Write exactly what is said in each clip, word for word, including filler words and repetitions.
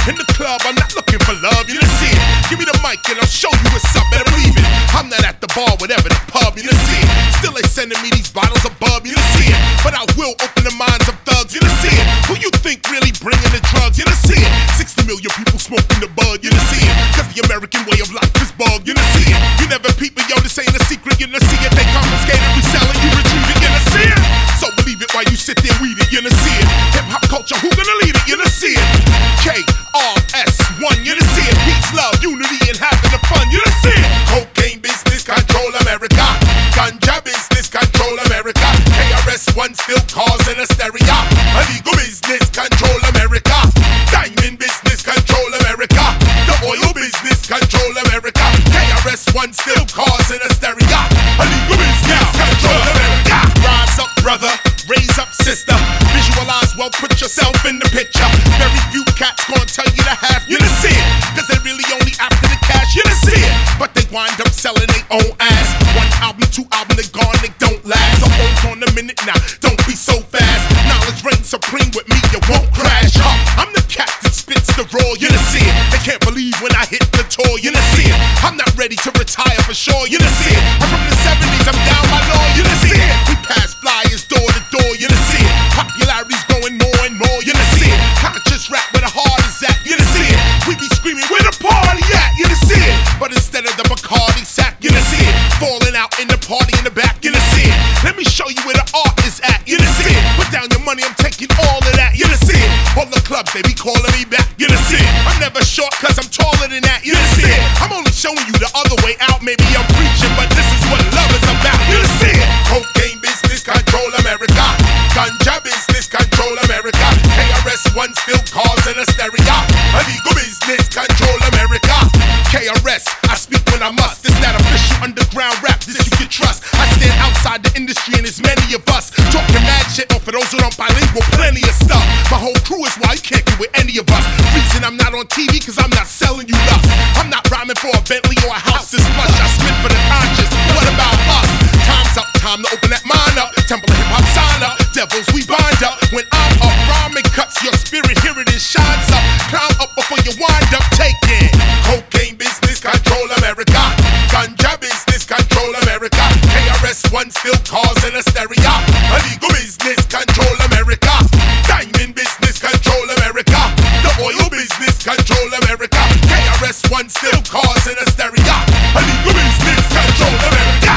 In the club, I'm not looking for love, you done see it. Give me the mic and I'll show you what's up, better believe it. I'm not at the bar, whatever the pub, you done see it. Still they sending me these bottles of bub, you done see it. But I will open the minds of thugs, you done see it. Who you think really bringing the drugs, you done see it. sixty million people smoking the bud, you done see it. Cause the American way of life is bug, you done see it. You never peep it, yo, this ain't a secret, you done see it. They confiscate it, resell it, you retrieve it, you done see it. So believe it while you sit there weed it, you done see it. Hip hop culture, who gonna lead it, you done see it. K R S one, you done see it. Peace, love, unity, and having the fun, you done see it. Cocaine business, control America. Ganja business, control America. K R S one still causing hysteria. Illegal business, control America. Diamond business, control America. The oil business, control America. K R S one still causing hysteria. Illegal business, control America. Rise up, brother, raise up, sister. Visualize well, put yourself in the picture. Very few cats gonna tell you the half, you done see it. Cause they really only after the cash, you done see it. But they wind up selling their own ass. One album, two album, they gone, they don't last. So hold on a minute now, don't be so fast. Knowledge reigns supreme with me, you won't crash. Huh, I'm the cat that spits the raw, you done see it. They can't believe when I hit the tour, you done see it. I'm not ready to retire for sure, you done see it. I'm from the seventies, I'm down by law, you done see it. We pass flyers door to door, you done see it. Popularity's going more and more, you done see it. Conscious rap where the heart is at, you done see it. We be screaming where the party at, you done see it. But instead of the Bacardi sack, you done see it. Falling out in the party in the back, you done see it. Let me show you where the art is at, you done see it. Put down your money, I'm taking all of that, you done see it. All the clubs, they be calling me back, you done see it. I'm never short cause I'm taller than that, you done see it. I'm only showing you the other way out, maybe I'm preaching, but this is what love is about, you done see it. Cocaine business, control America. Ganja business, control America. K R S one still causing hysteria. Illegal business, control America. K R S, I speak when I must. It's that official underground rap, this you can trust. I stand outside the industry and there's many of us talking mad shit, or for those who don't bilingual, plenty of stuff. My whole crew is why you can't get with any of us. Reason I'm not on T V cause I'm not selling you love. I'm not rhyming for a Bentley or a house that's plush. I spit for the conscious, what about us? Time's up, time to open that mind up. Temple of hip hop sign up, devils we bind up. When I'm up, rhyming cuts your spirit, here it is, shines up. Climb up before you wind up, take it. Cocaine business, control America. Ganja business, control America. K R S one still causing hysteria. Illegal business, control America. Diamond business, control America. The oil business, control America. K R S one still causing hysteria. Illegal business, control America.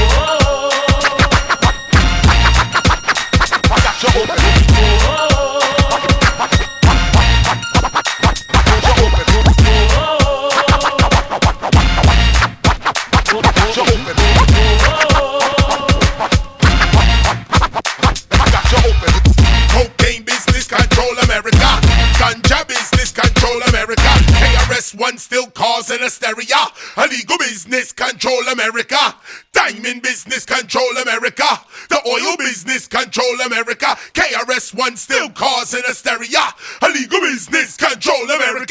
Cocaine business, control America. Ganja business, control America. K R S one still causing hysteria. Illegal business, control America. Diamond business, control America. The oil business, control America. K R S one still causing hysteria. Illegal business, control America.